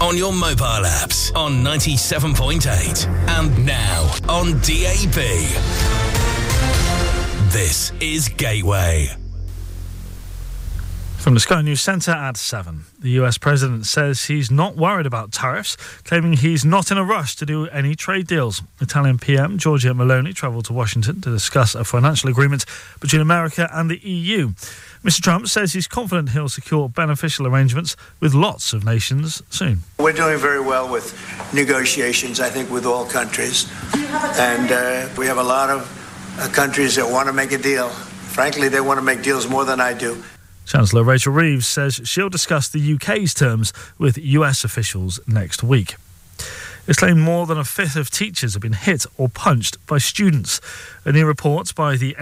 on your mobile apps on 97.8 and now on DAB. This is Gateway. From the Sky News Centre at 7. The US President says he's not worried about tariffs, claiming he's not in a rush to do any trade deals. Italian PM Giorgia Meloni travelled to Washington to discuss a financial agreement between America and the EU. Mr Trump says he's confident he'll secure beneficial arrangements with lots of nations soon. We're doing very well with negotiations, I think, with all countries. And we have a lot of countries that want to make a deal. Frankly, they want to make deals more than I do. Chancellor Rachel Reeves says she'll discuss the UK's terms with US officials next week. It's claimed more than a fifth of teachers have been hit or punched by students. A new report by the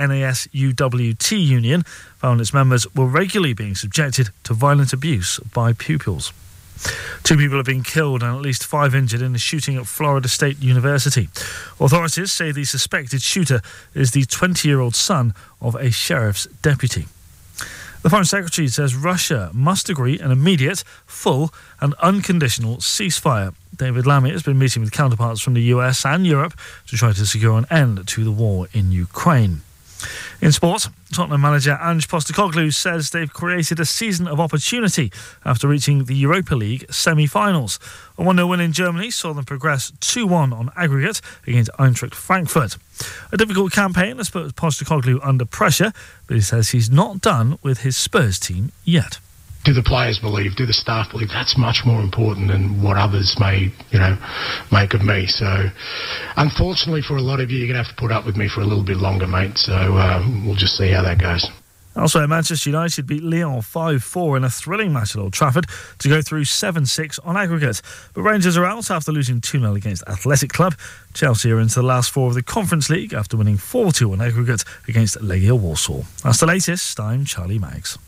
NASUWT union found its members were regularly being subjected to violent abuse by pupils. 2 people have been killed and at least 5 injured in a shooting at Florida State University. Authorities say the suspected shooter is the 20-year-old son of a sheriff's deputy. The Foreign Secretary says Russia must agree an immediate, full and unconditional ceasefire. David Lammy has been meeting with counterparts from the US and Europe to try to secure an end to the war in Ukraine. In sport, Tottenham manager Ange Postecoglou says they've created a season of opportunity after reaching the Europa League semi-finals. A 1-0 win in Germany saw them progress 2-1 on aggregate against Eintracht Frankfurt. A difficult campaign has put Postecoglou under pressure, but he says he's not done with his Spurs team yet. Do the players believe? Do the staff believe? That's much more important than what others may, make of me. So, unfortunately for a lot of you, you're going to have to put up with me for a little bit longer, mate. So, we'll just see how that goes. Also, Manchester United beat Lyon 5-4 in a thrilling match at Old Trafford to go through 7-6 on aggregate. But Rangers are out after losing 2-0 against Athletic Club. Chelsea are into the last 4 of the Conference League after winning 4-2 on aggregate against Legia Warsaw. That's the latest. I'm Charlie Maggs.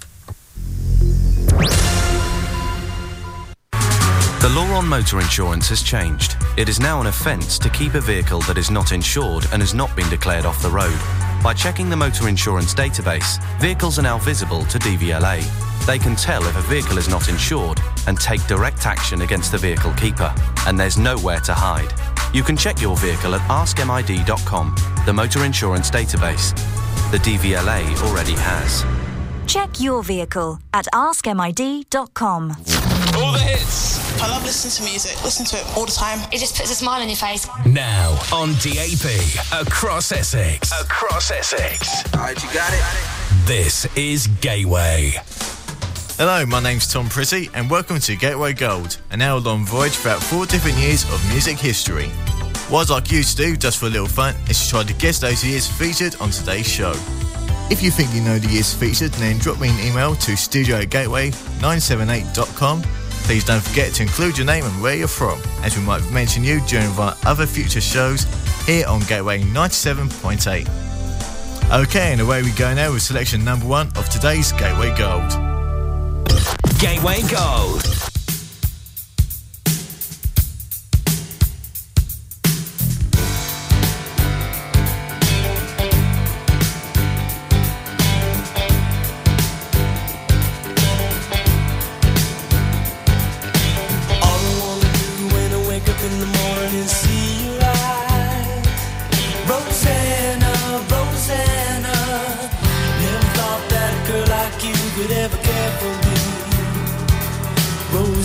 The law on motor insurance has changed. It is now an offence to keep a vehicle that is not insured and has not been declared off the road. By checking the motor insurance database, vehicles are now visible to DVLA. They can tell if a vehicle is not insured and take direct action against the vehicle keeper. And there's nowhere to hide. You can check your vehicle at askmid.com, the motor insurance database. The DVLA already has. Check your vehicle at askmid.com. All the hits. I love listening to music. Listen to it all the time. It just puts a smile on your face. Now on DAB, across Essex. Across Essex. All right, you got it? This is Gateway. Hello, my name's Tom Pretty and welcome to Gateway Gold, an hour-long voyage throughout 4 different years of music history. What I'd like you to do, just for a little fun, is to try to guess those years featured on today's show. If you think you know the years featured, then drop me an email to studio@gateway978.com. Please don't forget to include your name and where you're from, as we might mention you during one of our other future shows here on Gateway 97.8. Okay, and away we go now with selection number 1 of today's Gateway Gold. Gateway Gold. Never thought that a girl like you could ever care for me.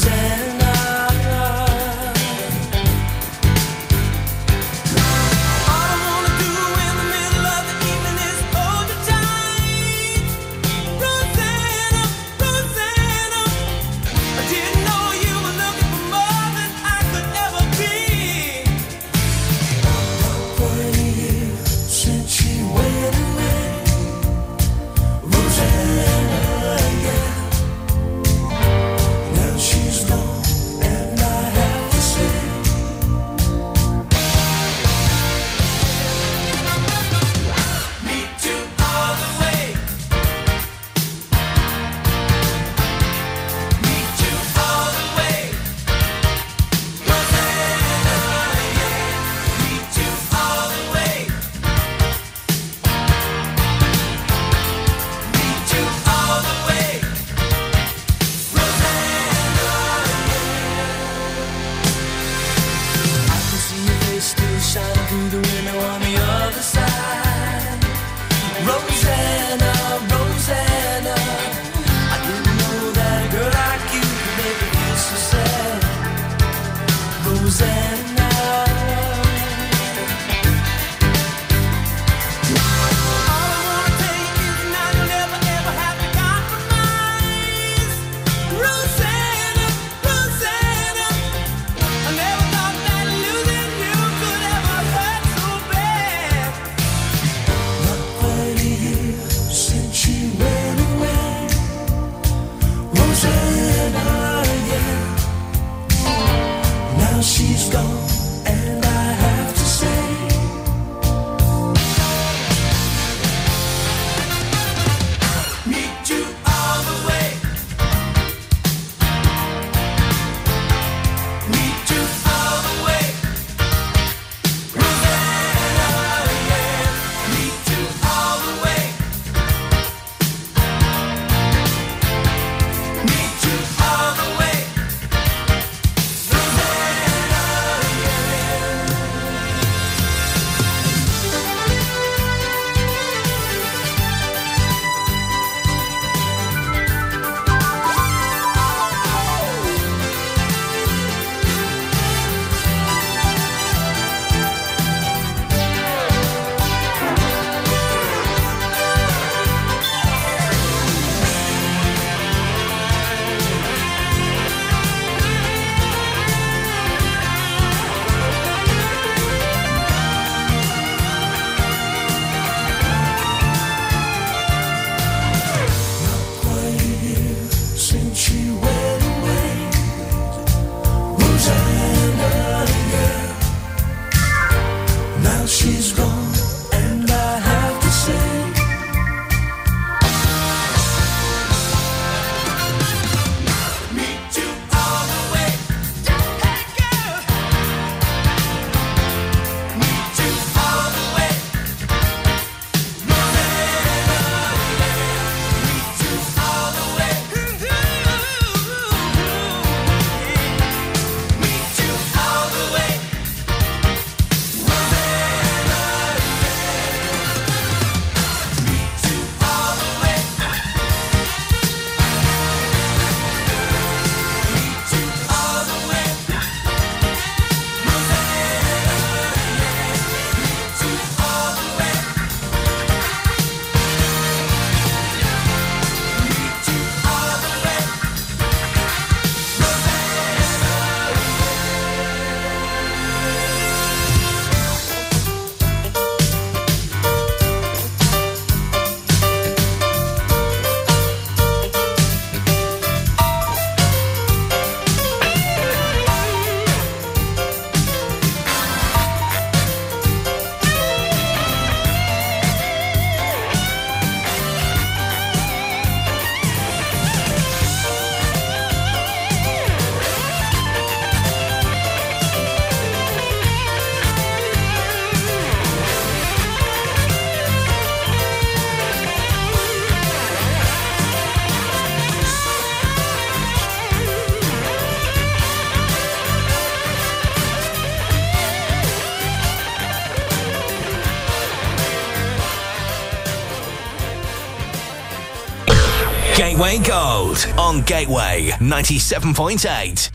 Gateway Gold on Gateway 97.8.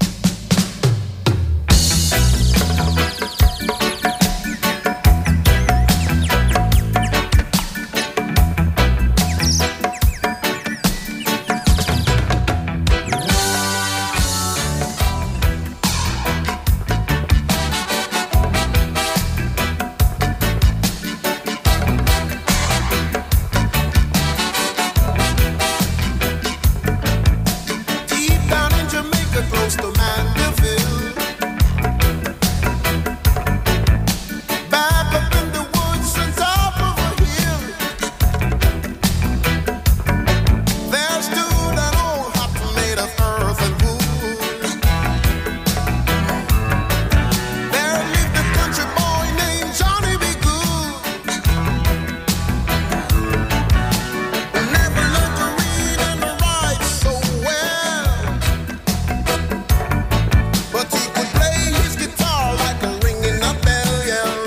Close to Mandeville, back up in the woods on top of a hill, there stood an old hut made of earth and wood. There lived a country boy named Johnny B. Good, who never learned to read and to write so well. But he could play his guitar like a ringing a bell, yeah.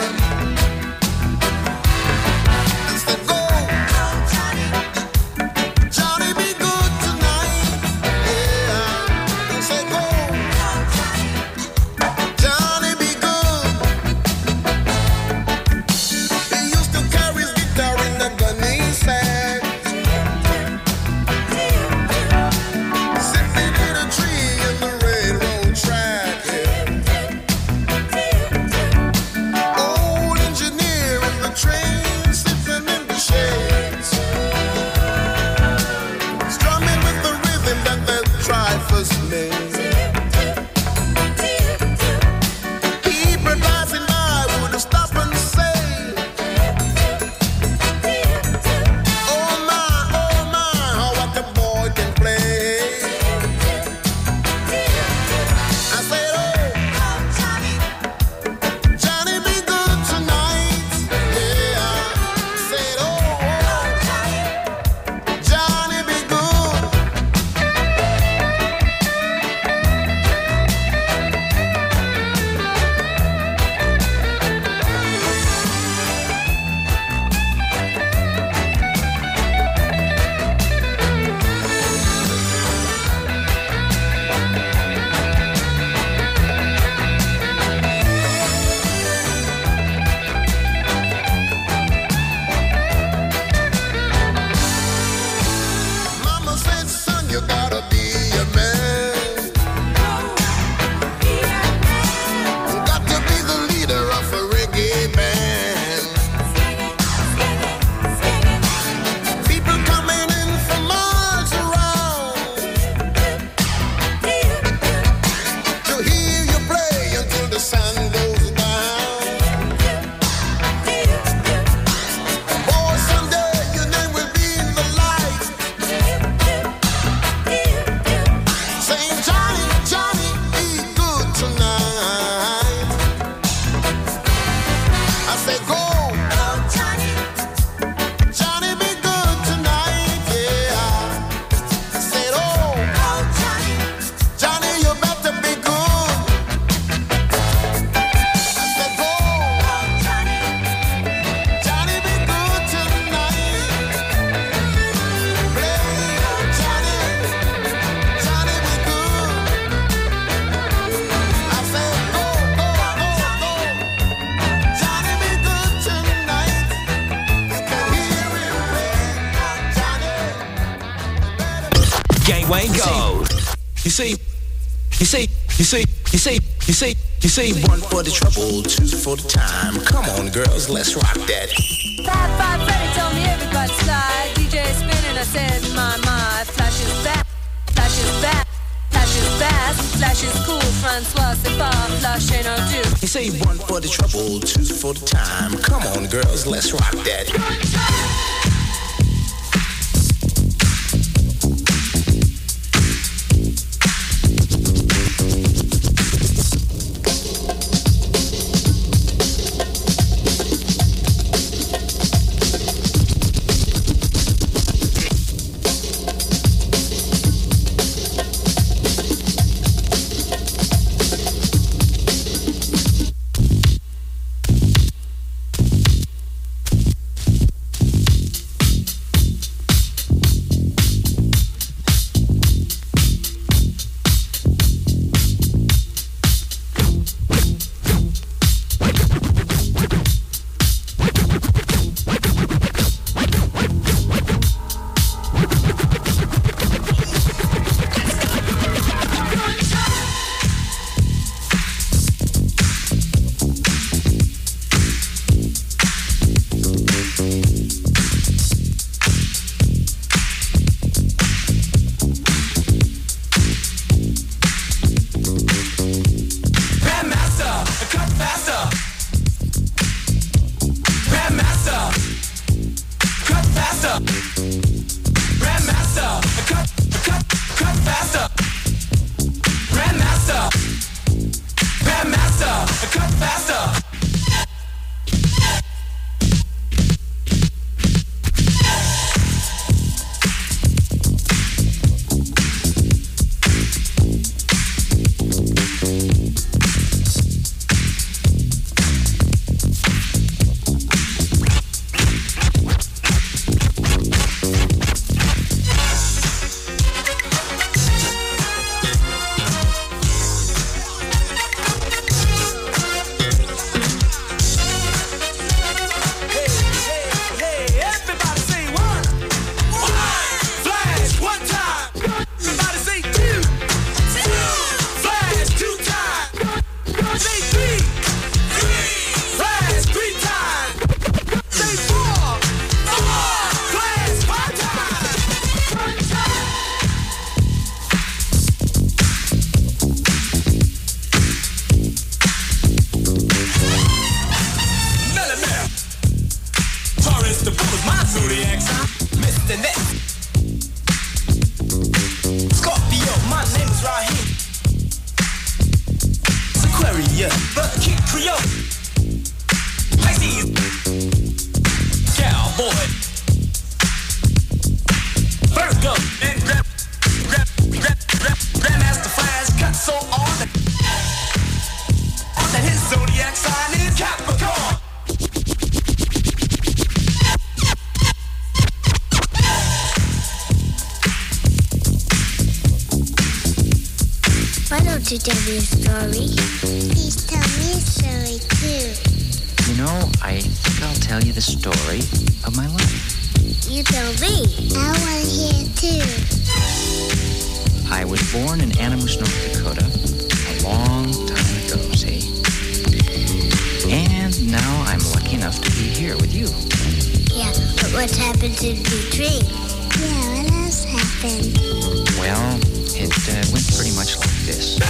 He said, go, Johnny, be good tonight, yeah. He said, go, Johnny, be good. He used to carry his guitar in the gunny sack, sitting in a tree in the railroad track. Old engineer in the train, sitting in the shades, strumming with the rhythm that the drivers made. People passing by would stop and say, oh my, how what the boy can play. I said, oh, Johnny, be good tonight, yeah. I said, oh, Johnny, be good. Mama said, son, you gotta be a man. You got to be the leader of a reggae band. People coming in from miles around to hear you play until the sun goes down. Boy, someday your name will be in the lights, saying, Johnny, Johnny, be good tonight. I say, go, Johnny, be good tonight, yeah. I said, oh, Johnny, you better be good. I said, go, Johnny, be good tonight. Play, Johnny, Johnny, be good. I said, go, Johnny, be good tonight. You can hear him play, Johnny. Gateway Gold. You see, one for the trouble, two for the time. Come on, girls, let's rock that. Five, Freddy told me everybody's slide. DJ spinning, I said, my, flash is back, flash is back, flash is fast, flash is cool, Francois, c'est pas, flash ain't no do. You say one for the trouble, two for the time. Come on, girls, let's rock that. to tell me a story? Please tell me a story too. You know, I think I'll tell you the story of my life. You tell me. I want to hear too. I was born in Animus, North Dakota, a long time ago, see? And now I'm lucky enough to be here with you. Yeah, but what's happened in between? Yeah, what else happened? Well, it went pretty much like this.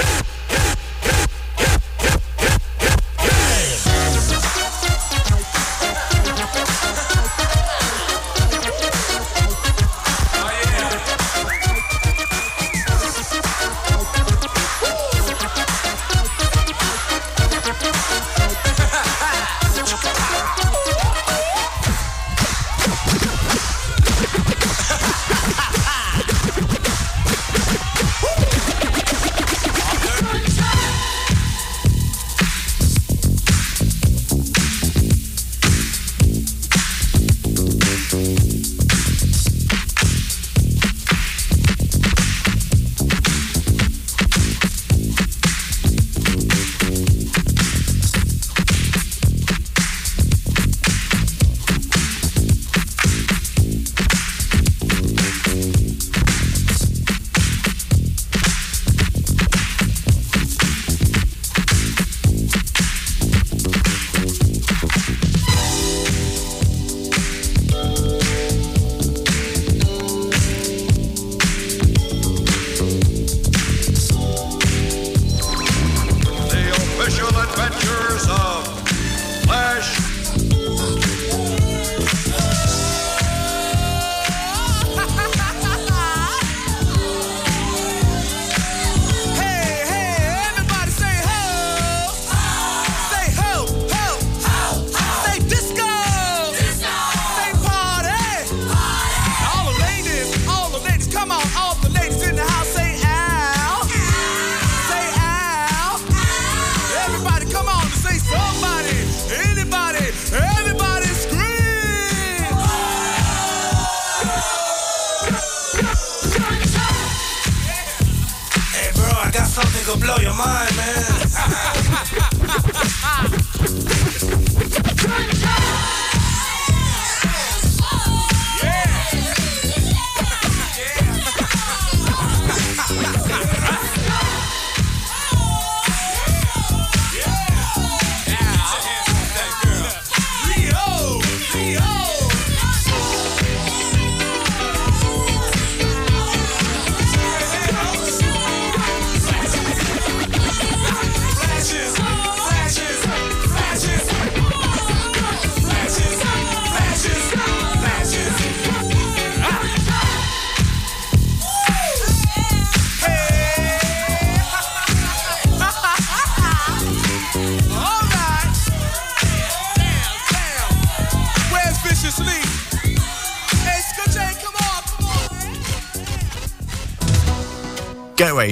Gateway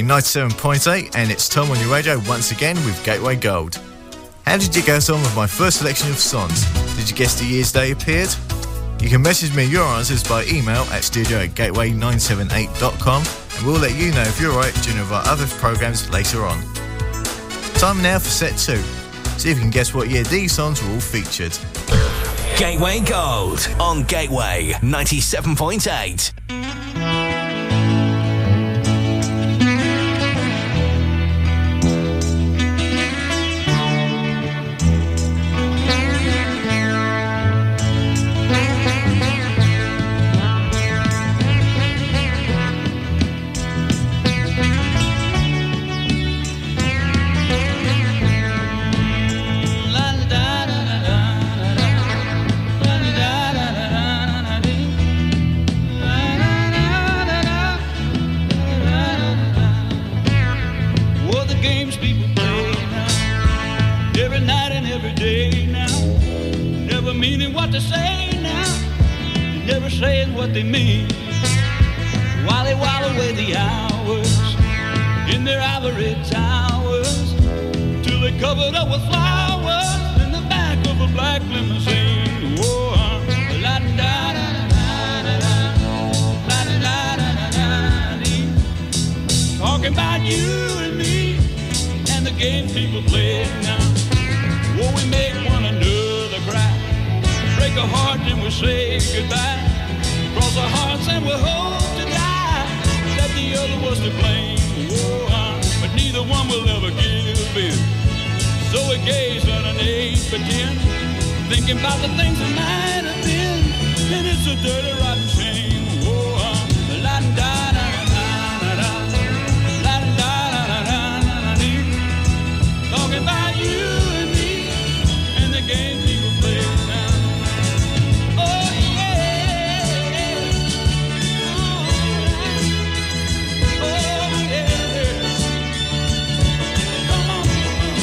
97.8, and it's Tom on your radio once again with Gateway Gold. How did you get on with my first selection of songs? Did you guess the years they appeared? You can message me your answers by email at studio@gateway978.com, and we'll let you know if you're right during one of our other programmes later on. Time now for set 2. See if you can guess what year these songs were all featured. Gateway Gold on Gateway 97.8. What they mean while they while away the hours in their ivory towers till they covered up with flowers in the back of a black limousine. Whoa, la da da da da da da da da da da, talking about you and me. games people play now. Oh, we make one another cry. Break a heart and we say goodbye. Cross our hearts and we hope to die that the other was to blame. Oh, but neither one will ever give in. So we gaze underneath the tin, thinking about the things that might have been. And it's a dirty, rotten shame. Oh, la-da-da-da-da-da, la-da-da-da-da-da-dee. Talking about you and me and the game people play now. Oh, yeah. Oh, yeah. Come on.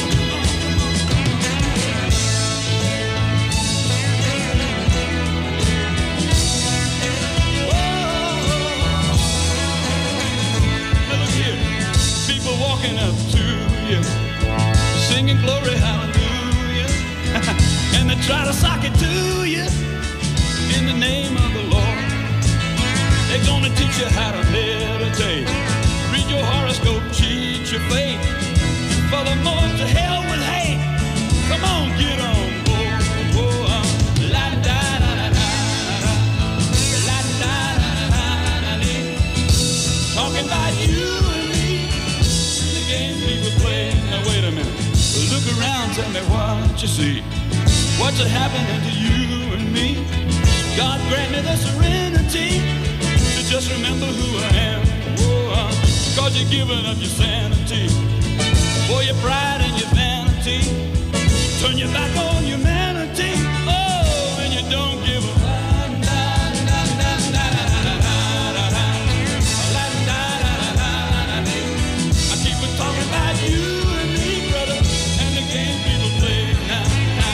Walking up to you, singing glory, hallelujah, and they try to sock it to you in the name of the Lord. They're gonna teach you how to meditate, read your horoscope, cheat your fate. Furthermore, to hell with hate. Come on, get on board. La-da-da-da-da-da, la-da-da-da-da-da-dee. Talking about you. People play. Now wait a minute. Look around, tell me what you see. What's happening to you and me? God grant me the serenity to just remember who I am. Oh, cause you're giving up your sanity for your pride and your vanity. Turn your back on humanity. Oh, and you don't give a talking about you and me, brother, and the game people play now.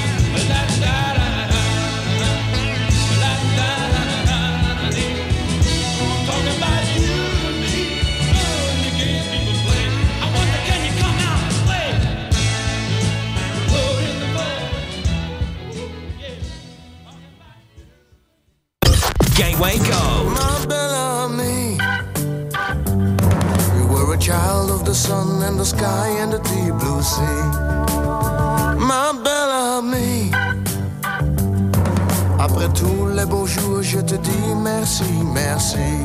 Talking about you and me, and the game people play. I wonder, can you come out and play? Oh, in the ball. Gateway Gold. My Bellamy. Child of the sun and the sky and the deep blue sea. Ma Bellamy. Après tous les beaux jours, je te dis merci, merci.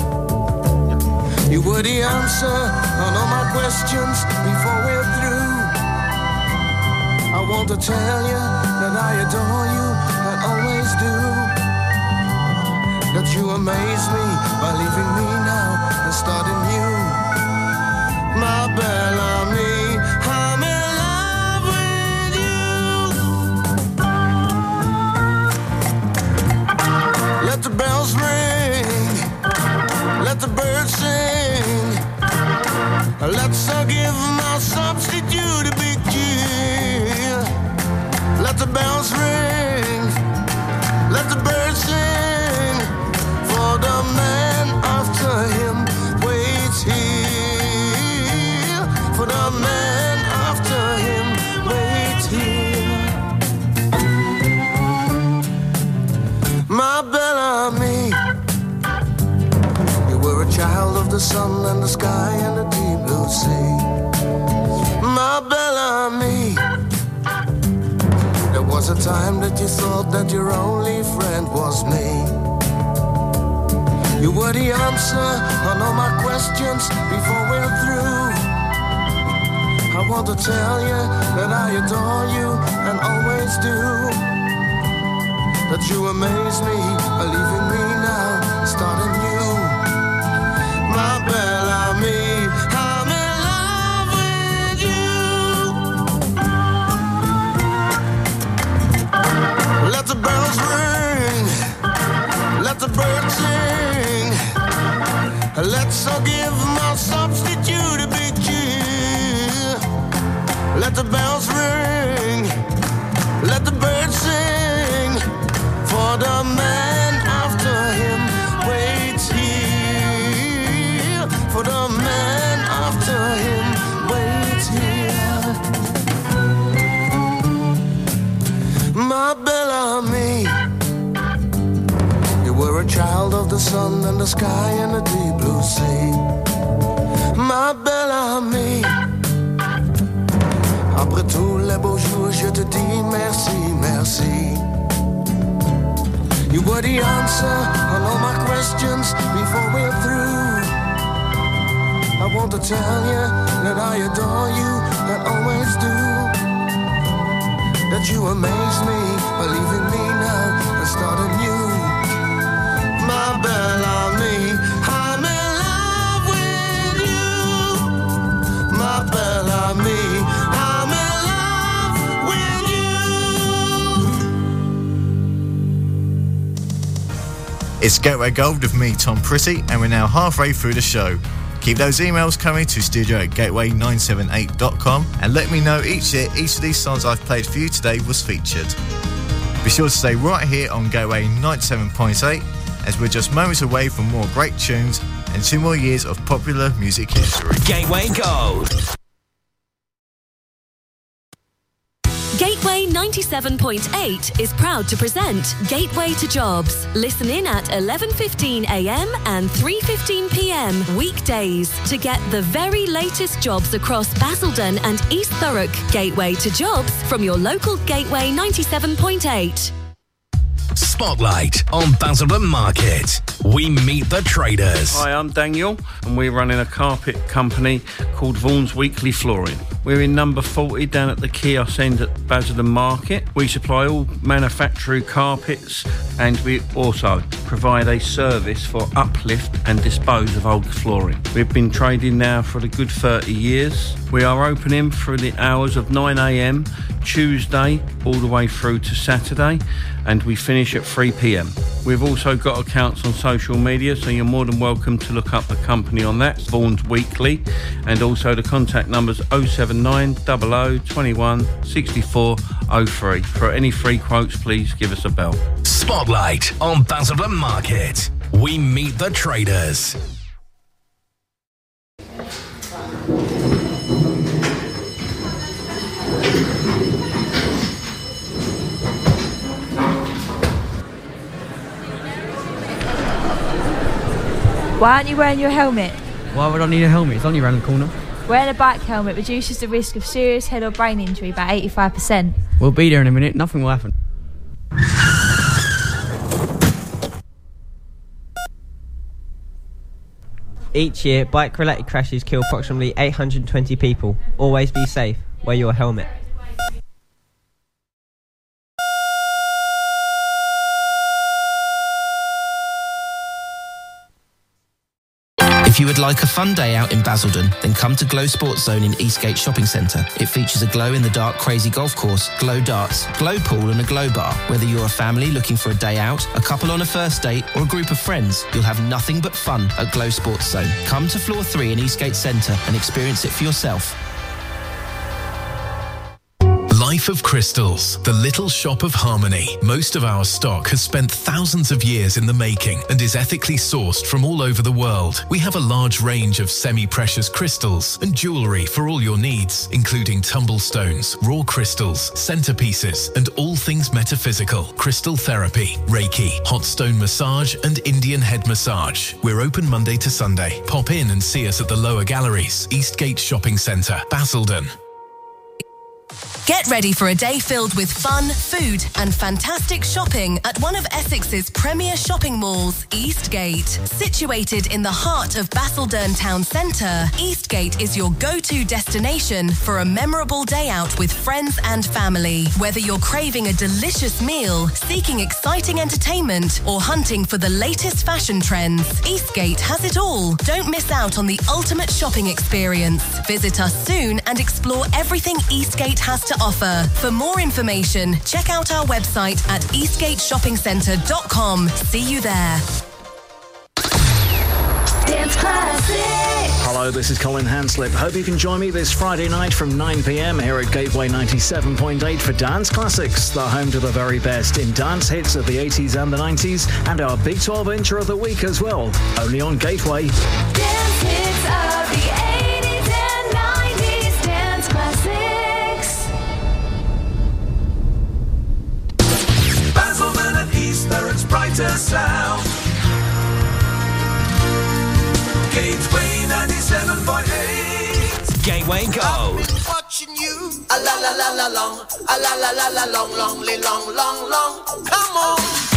You were the answer on all my questions before we're through. I want to tell you that I adore you and always do. That you amaze me by leaving me now and starting new. My Bellamy, I'm in love with you. Let the bells ring, let the birds sing. Let's all give my substitute a big cheer. Let the bells ring, let the birds sing. For the man after him waits here. For the man after him waits here. My Bellamy, you were a child of the sun and the sky and the deep blue sea. My Bellamy, there was a time that you thought that your only friend was me. You were the answer on all my questions before we're through. I want to tell you that I adore you and always do. That you amaze me by leaving me now, starting new. My Bellamy, I'm in love with you. Let the bells ring, let the birds sing. Let's all give my substitute a big cheer. Let the bells ring, let the birds sing. For the man after him waits here. For the man after him waits here. My Bellamy, you were a child of the sun and the sky and the deep blue sea. My Bellamy, are the answer on all my questions before we're through. I want to tell you that I adore you and always do. That you amaze me, believe in me now and start anew. My Bellamy, I'm in love with you. My Bellamy, I'm in love with you. It's Gateway Gold with me, Tom Pretty, and we're now halfway through the show. Keep those emails coming to studio@gateway978.com and let me know each year each of these songs I've played for you today was featured. Be sure to stay right here on Gateway 97.8 as we're just moments away from more great tunes and 2 more years of popular music history. Gateway Gold. Gateway 97.8 is proud to present Gateway to Jobs. Listen in at 11:15 a.m. and 3:15 p.m. weekdays to get the very latest jobs across Basildon and East Thurrock. Gateway to Jobs from your local Gateway 97.8. Spotlight on Basildon Market. We meet the traders. Hi, I'm Daniel, and we're running a carpet company called Vaughan's Weekly Flooring. We're in number 40 down at the kiosk end at Basildon Market. We supply all manufacturing carpets, and we also provide a service for uplift and dispose of old flooring. We've been trading now for a good 30 years. We are opening through the hours of 9 a.m. Tuesday all the way through to Saturday, and we finish at 3 p.m. We've also got accounts on social media, so you're more than welcome to look up the company on that, Vaughan's Weekly, and also the contact numbers 079 00 21 64 03. For any free quotes, please give us a bell. Spotlight on Basildon Market. We meet the traders. Why aren't you wearing your helmet? Why would I need a helmet? It's only around the corner. Wearing a bike helmet reduces the risk of serious head or brain injury by 85%. We'll be there in a minute. Nothing will happen. Each year, bike-related crashes kill approximately 820 people. Always be safe. Wear your helmet. If you would like a fun day out in Basildon, then come to Glow Sports Zone in Eastgate Shopping Centre. It features a glow-in-the-dark crazy golf course, glow darts, glow pool and a glow bar. Whether you're a family looking for a day out, a couple on a first date or a group of friends, you'll have nothing but fun at Glow Sports Zone. Come to floor 3 in Eastgate Centre and experience it for yourself. Life of Crystals, the little shop of harmony. Most of our stock has spent thousands of years in the making and is ethically sourced from all over the world. We have a large range of semi-precious crystals and jewellery for all your needs, including tumble stones, raw crystals, centerpieces, and all things metaphysical, crystal therapy, Reiki, hot stone massage, and Indian head massage. We're open Monday to Sunday. Pop in and see us at the lower galleries, Eastgate Shopping Centre, Basildon. Get ready for a day filled with fun, food and fantastic shopping at one of Essex's premier shopping malls, Eastgate. Situated in the heart of Basildon Town Centre, Eastgate is your go-to destination for a memorable day out with friends and family. Whether you're craving a delicious meal, seeking exciting entertainment or hunting for the latest fashion trends, Eastgate has it all. Don't miss out on the ultimate shopping experience. Visit us soon and explore everything Eastgate has to offer. For more information, check out our website at eastgateshoppingcentre.com. See you there. Dance Classic. Hello, this is Colin Hanslip. Hope you can join me this Friday night from 9 p.m. here at Gateway 97.8 for Dance Classics, the home to the very best in dance hits of the 80s and the 90s, and our Big 12 Intra of the week as well. Only on Gateway. Dance hits of the 80s and 90s. Dance Classics. Basildon and East Thurrock's brighter sound. Gateway 97.8. Gateway Gold. Watching you. A la la la la long. A la la la la long, long, long, long, long. Come on. A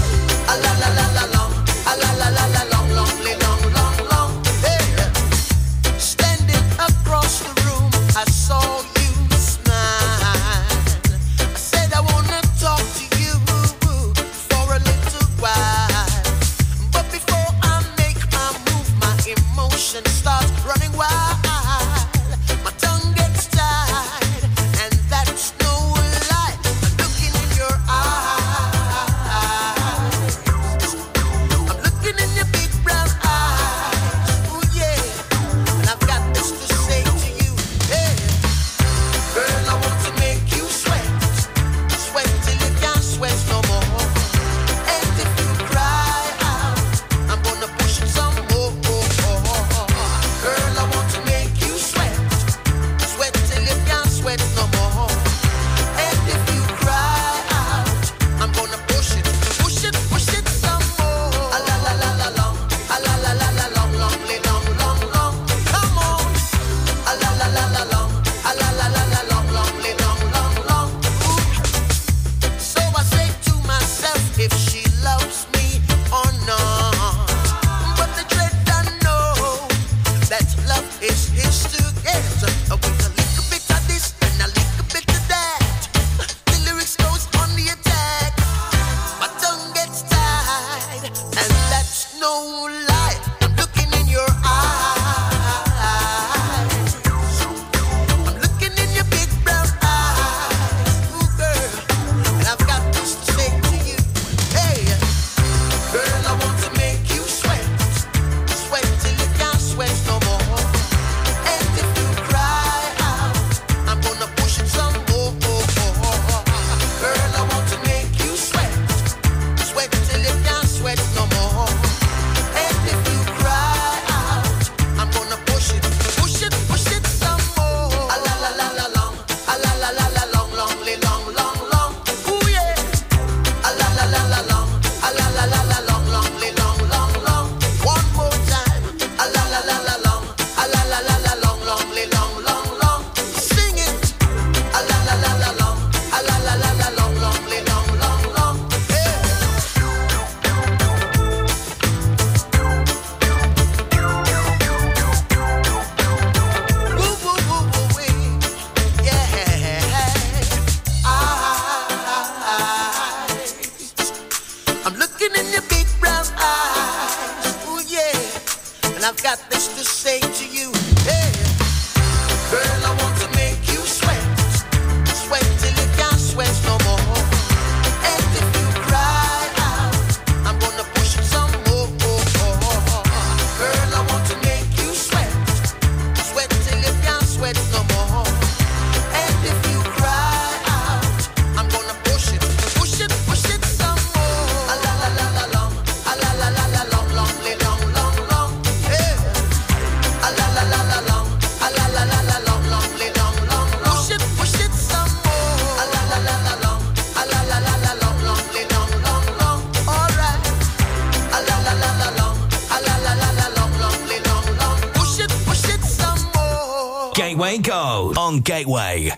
Gateway Gold on Gateway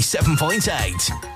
97.8.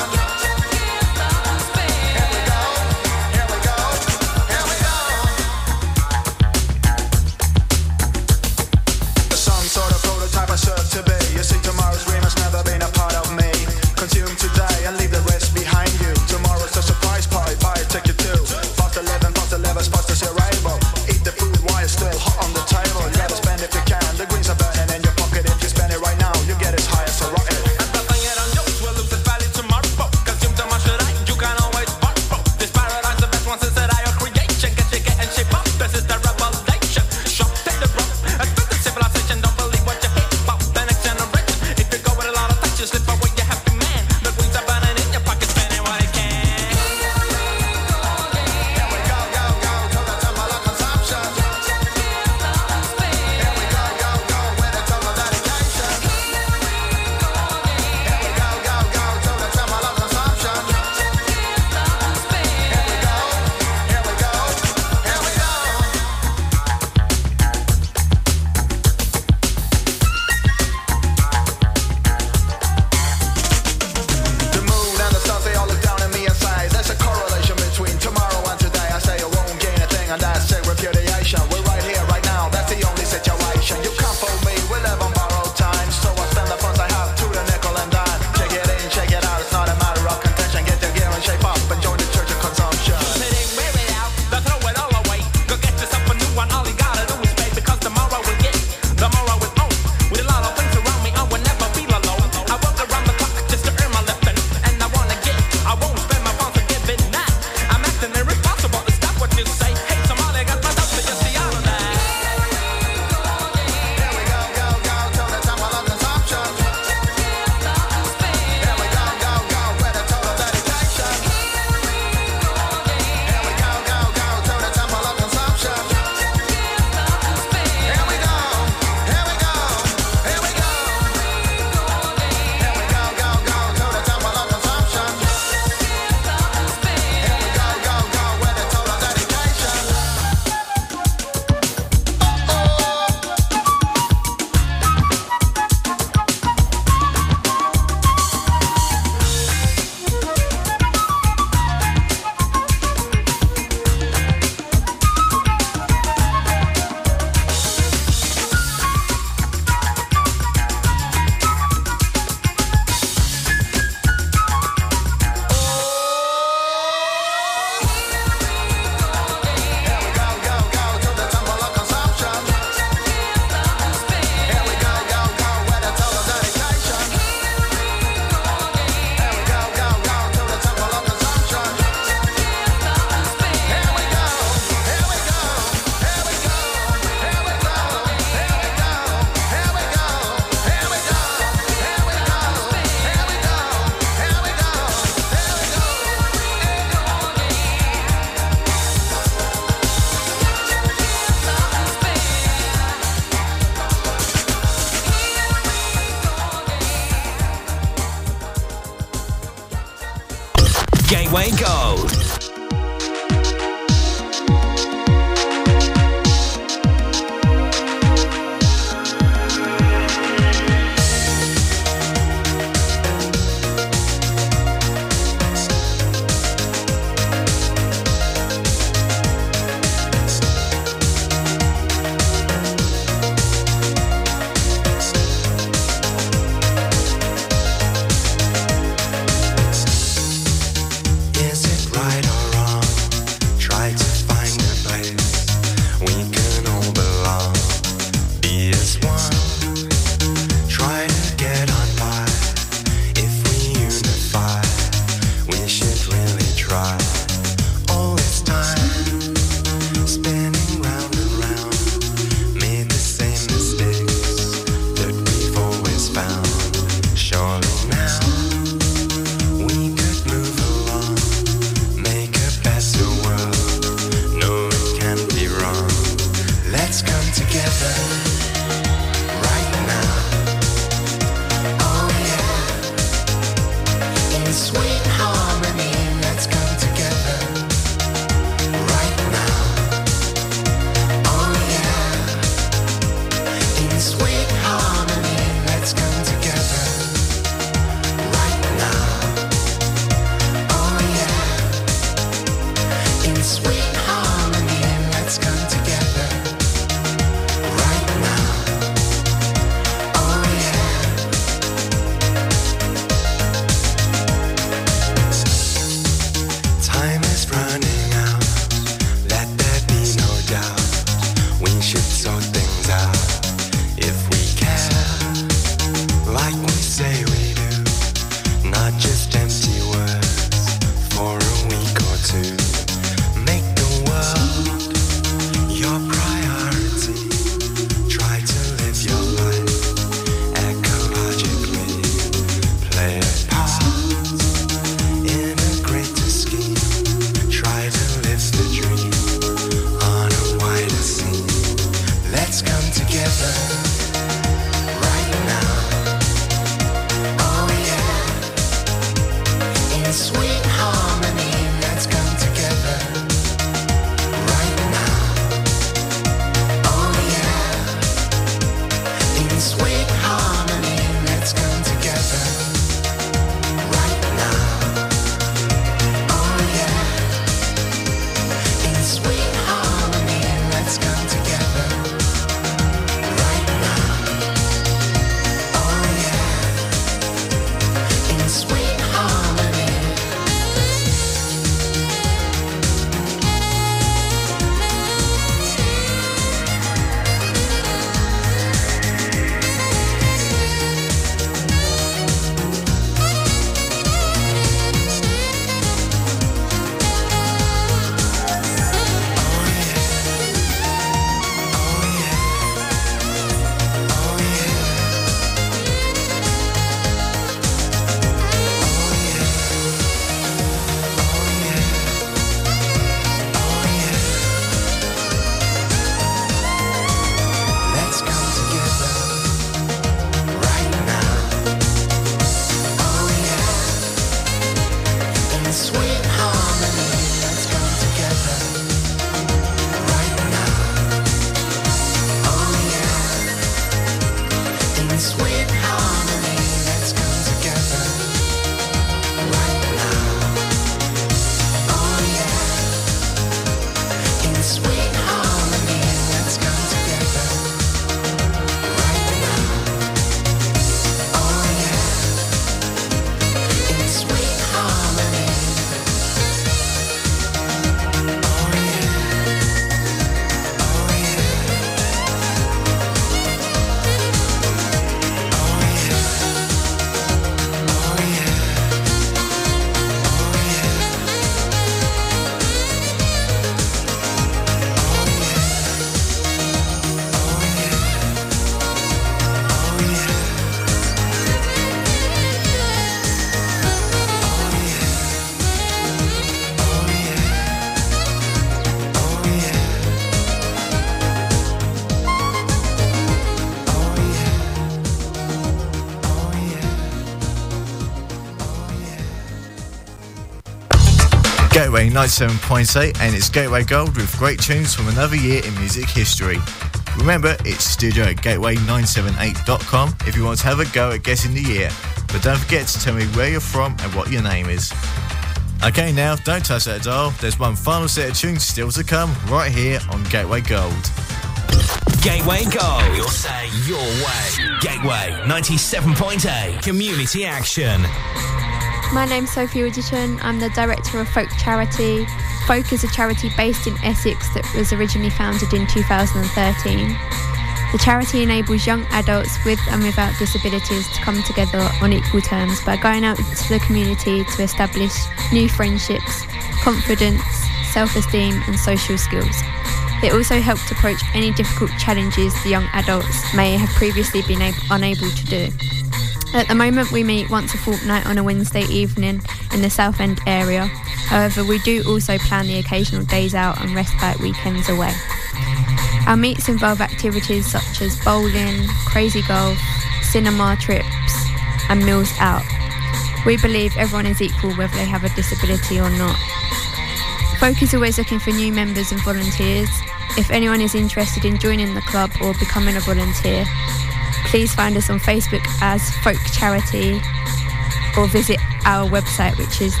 Harmony 97.8, and it's Gateway Gold with great tunes from another year in music history. Remember, it's studio at gateway978.com if you want to have a go at guessing the year, but don't forget to tell me where you're from and what your name is. Okay, now, don't touch that dial. There's one final set of tunes still to come right here on Gateway Gold. Gateway Gold. You'll say your way. Gateway 97.8. Community action. My name's Sophie Richardson. I'm the director of Folk Charity. Folk is a charity based in Essex that was originally founded in 2013. The charity enables young adults with and without disabilities to come together on equal terms by going out into the community to establish new friendships, confidence, self-esteem and social skills. It also helps approach any difficult challenges the young adults may have previously been unable to do. At the moment we meet once a fortnight on a Wednesday evening in the Southend area. However, we do also plan the occasional days out and respite weekends away. Our meets involve activities such as bowling, crazy golf, cinema trips and meals out. We believe everyone is equal whether they have a disability or not. Folk is always looking for new members and volunteers. If anyone is interested in joining the club or becoming a volunteer, please find us on Facebook as Folk Charity or visit our website, which is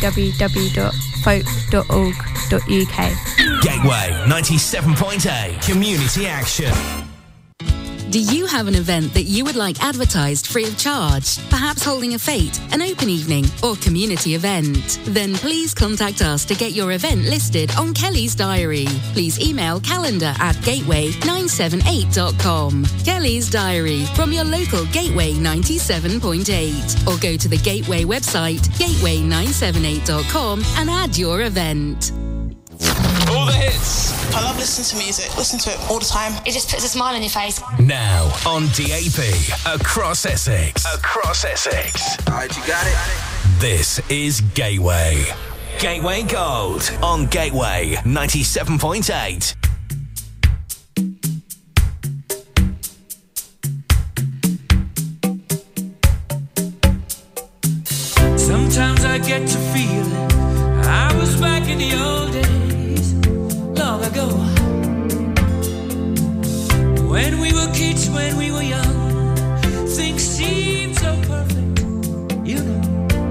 www.folk.org.uk. Gateway 97.8. Community action. Do you have an event that you would like advertised free of charge? Perhaps holding a fete, an open evening, or community event? Then please contact us to get your event listed on Kelly's Diary. Please email calendar@gateway978.com. Kelly's Diary from your local Gateway 97.8. Or go to the Gateway website, gateway978.com, and add your event. All the hits. I love listening to music. Listen to it all the time. It just puts a smile on your face. Now on DAB across Essex. Across Essex. Alright, you got it? This is Gateway. Gateway Gold on Gateway 97.8. Sometimes I get to feeling I was back in the old days, long ago. When we were kids, when we were young, things seemed so perfect, you know.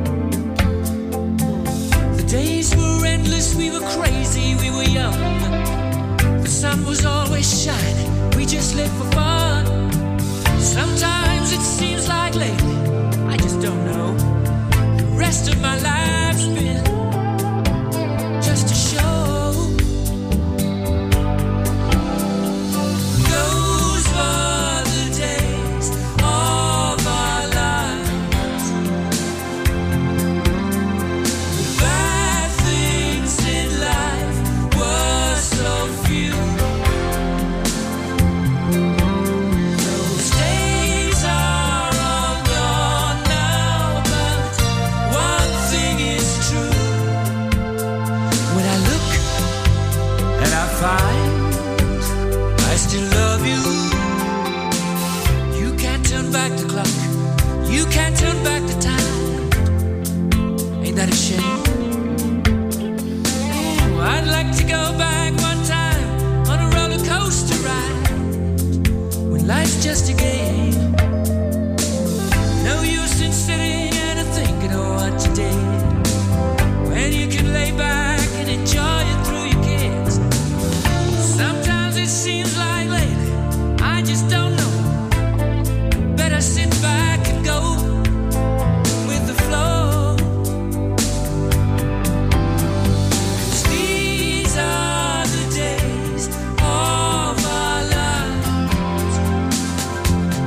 The days were endless, we were crazy, we were young. The sun was always shining, we just lived for fun. Sometimes it seems like lately, I just don't know. The rest of my life's been just a show. Those were the days of our lives. The bad things in life were so few. Those days are all gone now, but one thing is true. When I look and I find I still love you, you can't turn back the clock, you can't turn back the time. Ain't that a shame? Ooh, I'd like to go back one time on a roller coaster ride when life's just a game. No use in sitting and thinking of what you did when you can lay back and enjoy it through your kids. Sometimes it seems like lately, I just don't know. Better sit back and go with the flow. 'Cause these are the days of our lives.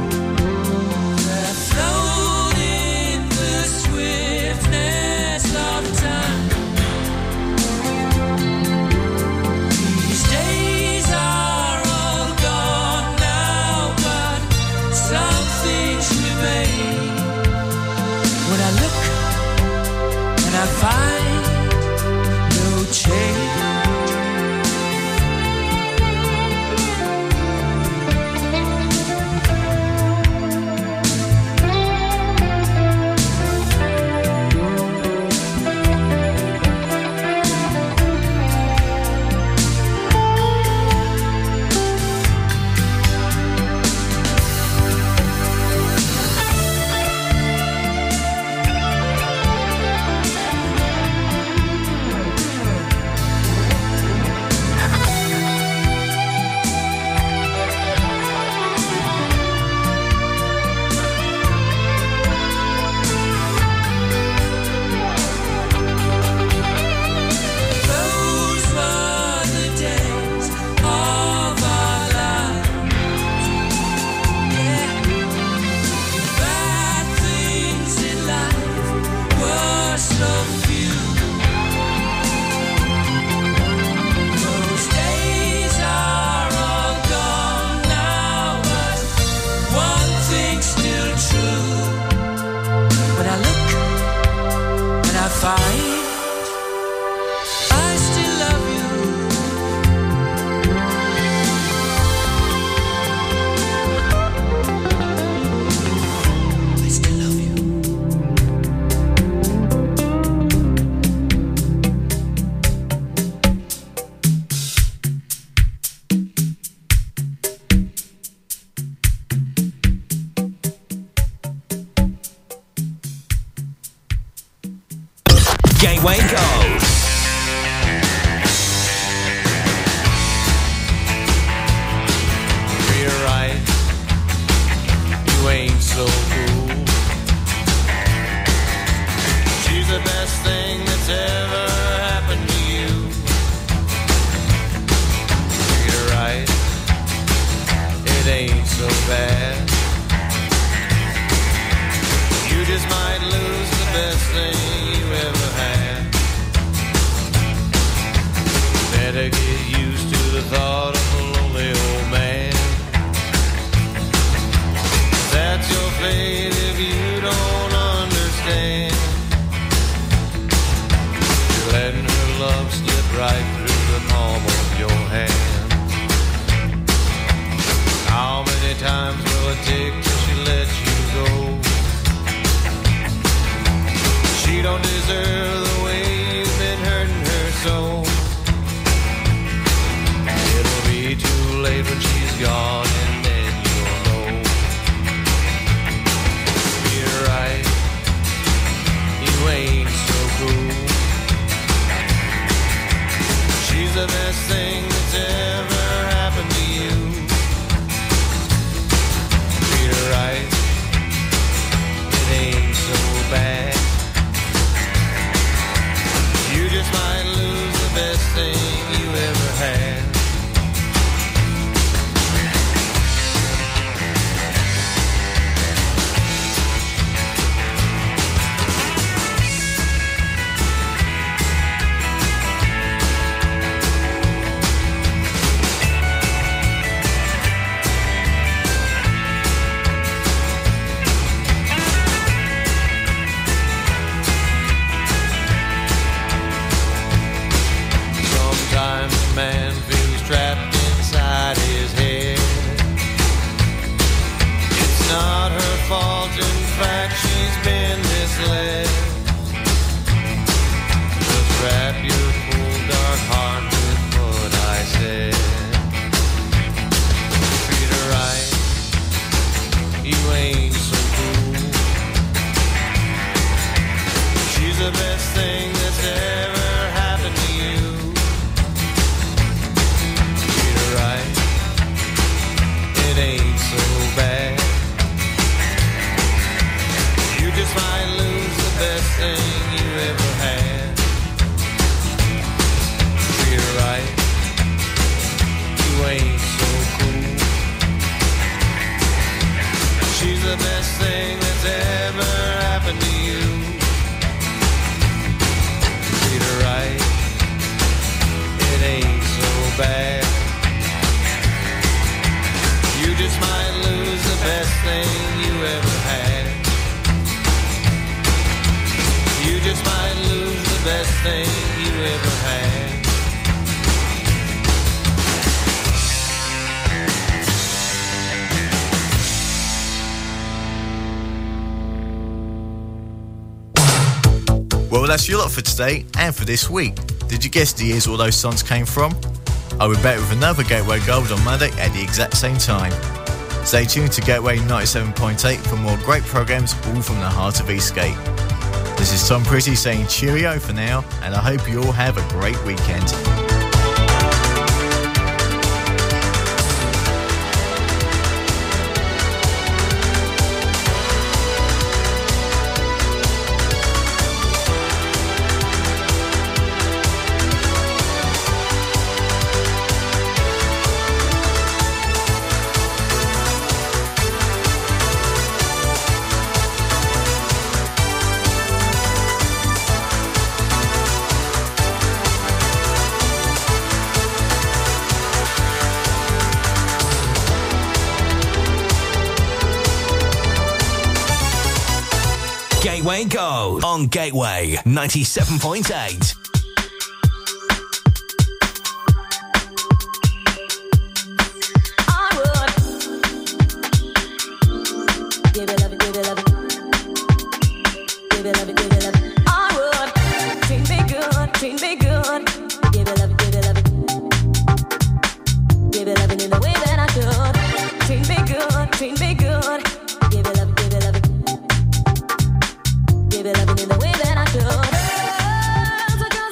better get used to the thought of a lonely old man. That's your fate if you don't understand. You're letting her love slip right through the palm of your hand. How many times will it take till she lets you go? She don't deserve the way you've been hurting her so. It'll be too late when she's gone, and then you'll know. You're right, you ain't so cool. She's the best thing that's ever happened to you. You're right, it ain't so bad. You just might lose the best thing you ever had. Man feels trapped inside his head. It's not her fault, in fact she's been misled. Just wrap your cool dark heart with what I said. Treat her right, you ain't so cool. She's the best thing that's ever happened to you. It ain't so bad. You just might lose the best thing you ever had. Treat her right, you ain't so cool. She's the best thing that's ever happened to you. Treat her right, it ain't so bad. You just might lose the best thing you ever had. You just might lose the best thing you ever had. Well, that's your lot for today and for this week. Did you guess the years all those songs came from? I'll be back with another Gateway Gold on Monday at the exact same time. Stay tuned to Gateway 97.8 for more great programmes all from the heart of Eastgate. This is Tom Pretty saying cheerio for now, and I hope you all have a great weekend. Gateway Gold on Gateway 97.8. Give it loving in the way that I should.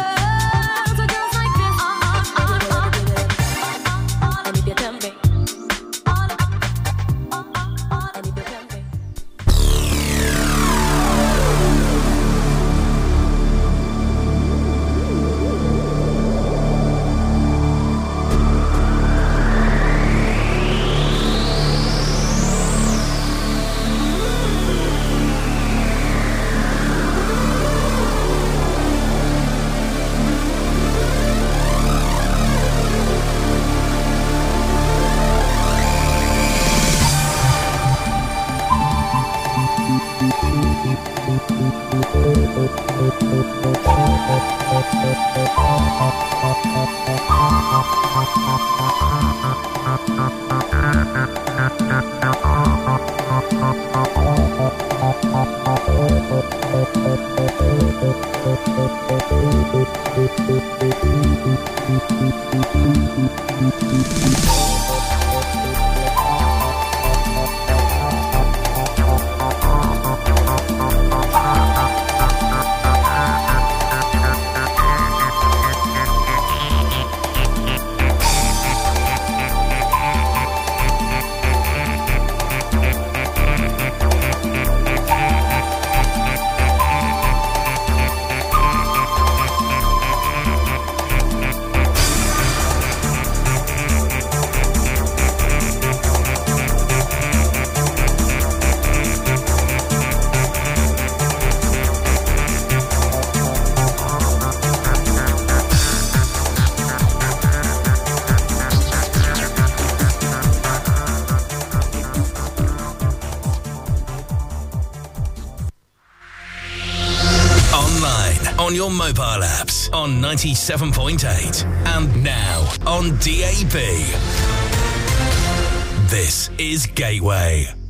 Girls are girls like this. And if you tell me. On your mobile apps on 97.8 and now on DAB. This is Gateway.